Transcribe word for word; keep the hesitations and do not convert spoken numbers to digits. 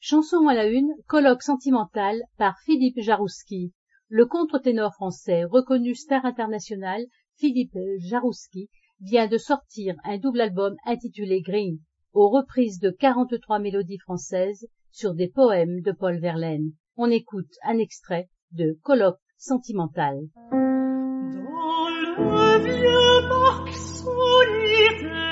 Chanson à la une, colloque sentimental par Philippe Jarouski. Le contre-ténor français, reconnu star international, Philippe Jarouski, vient de sortir un double album intitulé Green, aux reprises de quarante-trois mélodies françaises sur des poèmes de Paul Verlaine. On écoute un extrait de Colloque sentimental. Dans le vieux parc solitaire